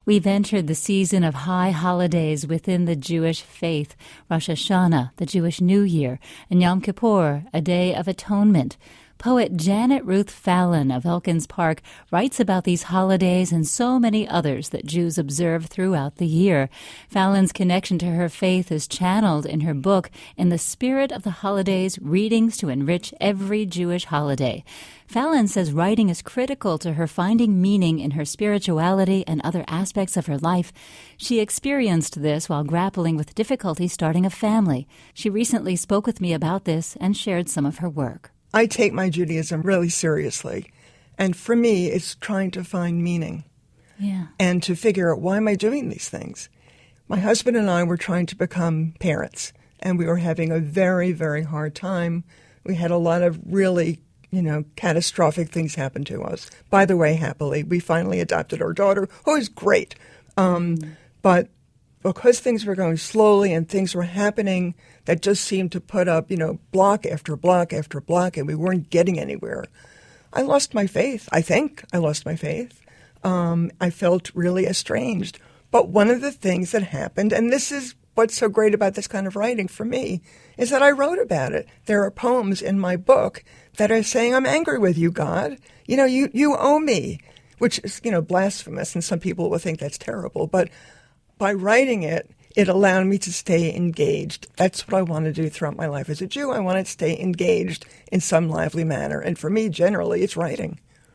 We've entered the season of high holidays within the Jewish faith, Rosh Hashanah, the Jewish New Year, and Yom Kippur, a Day of Atonement. Poet Janet Ruth Fallon of Elkins Park writes about these holidays and so many others that Jews observe throughout the year. Fallon's connection to her faith is channeled in her book, In the Spirit of the Holidays, Readings to Enrich Every Jewish Holiday. Fallon says writing is critical to her finding meaning in her spirituality and other aspects of her life. She experienced this while grappling with difficulty starting a family. She recently spoke with me about this and shared some of her work. I take my Judaism really seriously. And for me, it's trying to find meaning. Yeah. And to figure out, why am I doing these things? My husband and I were trying to become parents, and we were having a very, very hard time. We had a lot of really, catastrophic things happen to us. By the way, happily, we finally adopted our daughter, who is great. But because things were going slowly and things were happening that just seemed to put up, block after block after block, and we weren't getting anywhere, I lost my faith. I think I lost my faith. I felt really estranged. But one of the things that happened, and this is what's so great about this kind of writing for me, is that I wrote about it. There are poems in my book that are saying, I'm angry with you, God. You owe me, which is, blasphemous, and some people will think that's terrible. But by writing it, it allowed me to stay engaged. That's what I want to do throughout my life as a Jew. I want to stay engaged in some lively manner. And for me, generally, it's writing.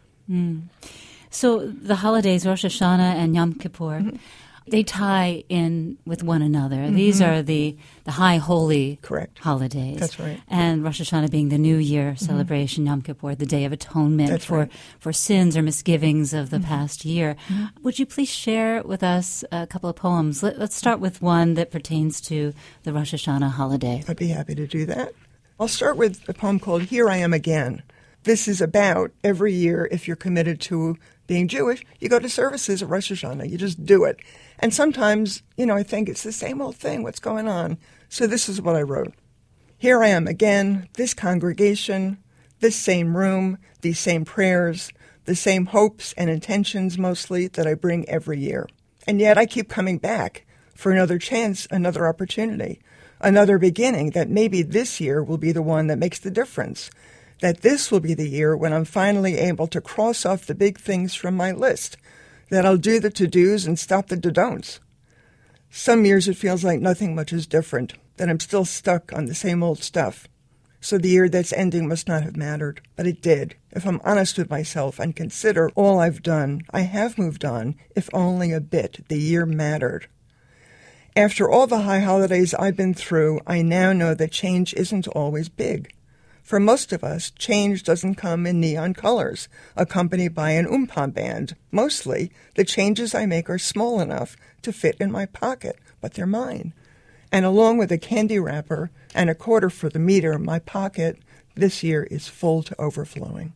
So the holidays, Rosh Hashanah and Yom Kippur, they tie in with one another. These are the high holy Correct. holidays. That's right. And Rosh Hashanah being the New Year celebration, Yom Kippur, the Day of Atonement That's for sins or misgivings of the past year. Would you please share with us a couple of poems? Let's start with one that pertains to the Rosh Hashanah holiday. I'd be happy to do that. I'll start with a poem called Here I Am Again. This is about every year, if you're committed to being Jewish, you go to services at Rosh Hashanah. You just do it. And sometimes, I think it's the same old thing. What's going on? So this is what I wrote. Here I am again, this congregation, this same room, these same prayers, the same hopes and intentions mostly that I bring every year. And yet I keep coming back for another chance, another opportunity, another beginning that maybe this year will be the one that makes the difference. That this will be the year when I'm finally able to cross off the big things from my list, that I'll do the to-dos and stop the to-don'ts. Some years it feels like nothing much is different, that I'm still stuck on the same old stuff. So the year that's ending must not have mattered, but it did. If I'm honest with myself and consider all I've done, I have moved on, if only a bit. The year mattered. After all the high holidays I've been through, I now know that change isn't always big. For most of us, change doesn't come in neon colors, accompanied by an oom-pom band. Mostly, the changes I make are small enough to fit in my pocket, but they're mine. And along with a candy wrapper and a quarter for the meter, my pocket this year is full to overflowing.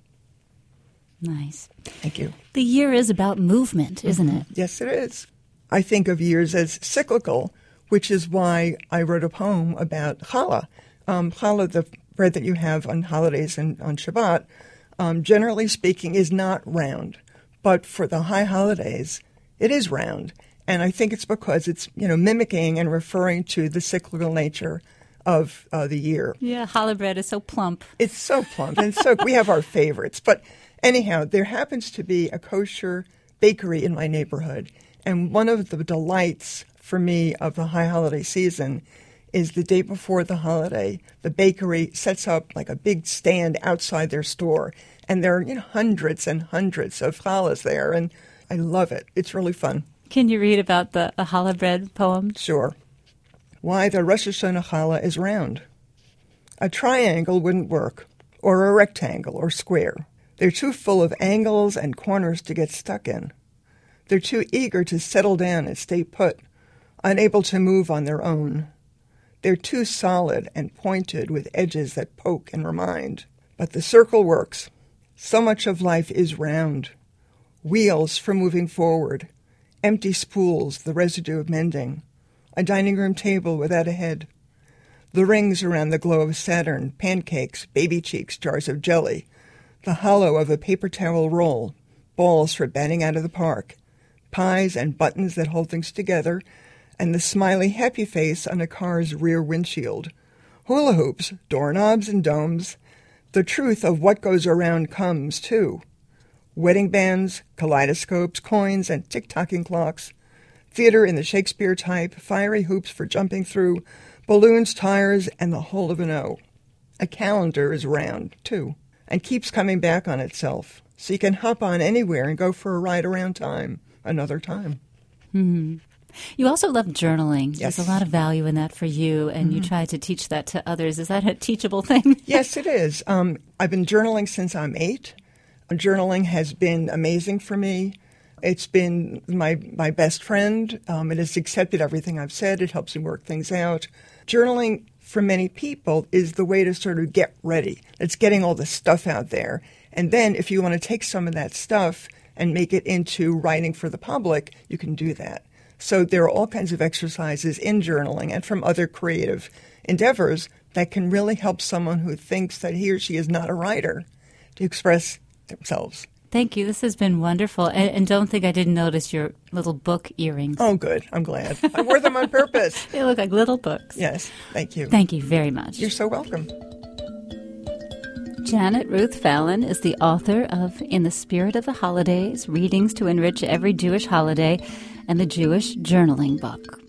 Nice. Thank you. The year is about movement, isn't it? Yes, it is. I think of years as cyclical, which is why I wrote a poem about challah. Challah, the bread that you have on holidays and on Shabbat, generally speaking, is not round. But for the high holidays, it is round. And I think it's because it's, mimicking and referring to the cyclical nature of the year. Yeah, challah bread is so plump. It's so plump. And so we have our favorites. But anyhow, there happens to be a kosher bakery in my neighborhood. And one of the delights for me of the high holiday season is the day before the holiday, the bakery sets up like a big stand outside their store. And there are hundreds and hundreds of challahs there. And I love it. It's really fun. Can you read about the challah bread poem? Sure. Why the Rosh Hashanah challah is round. A triangle wouldn't work, or a rectangle or square. They're too full of angles and corners to get stuck in. They're too eager to settle down and stay put, unable to move on their own. They're too solid and pointed with edges that poke and remind. But the circle works. So much of life is round. Wheels for moving forward. Empty spools, the residue of mending. A dining room table without a head. The rings around the glow of Saturn, pancakes, baby cheeks, jars of jelly. The hollow of a paper towel roll. Balls for batting out of the park. pies and buttons that hold things together, and the smiley happy face on a car's rear windshield. Hula hoops, doorknobs and domes. The truth of what goes around comes, too. Wedding bands, kaleidoscopes, coins, and tick-tocking clocks. Theater in the Shakespeare type, fiery hoops for jumping through, balloons, tires, and the whole of an O. A calendar is round, too, and keeps coming back on itself, so you can hop on anywhere and go for a ride around time, another time. Mm-hmm. You also love journaling. Yes. There's a lot of value in that for you, and you try to teach that to others. Is that a teachable thing? Yes, it is. I've been journaling since I'm 8. Journaling has been amazing for me. It's been my best friend. It has accepted everything I've said. It helps me work things out. Journaling, for many people, is the way to sort of get ready. It's getting all the stuff out there. And then if you want to take some of that stuff and make it into writing for the public, you can do that. So there are all kinds of exercises in journaling and from other creative endeavors that can really help someone who thinks that he or she is not a writer to express themselves. Thank you. This has been wonderful. And don't think I didn't notice your little book earrings. Oh, good. I'm glad. I wore them on purpose. They look like little books. Yes. Thank you. Thank you very much. You're so welcome. Janet Ruth Fallon is the author of In the Spirit of the Holidays, Readings to Enrich Every Jewish Holiday, and the Jewish Journaling Book.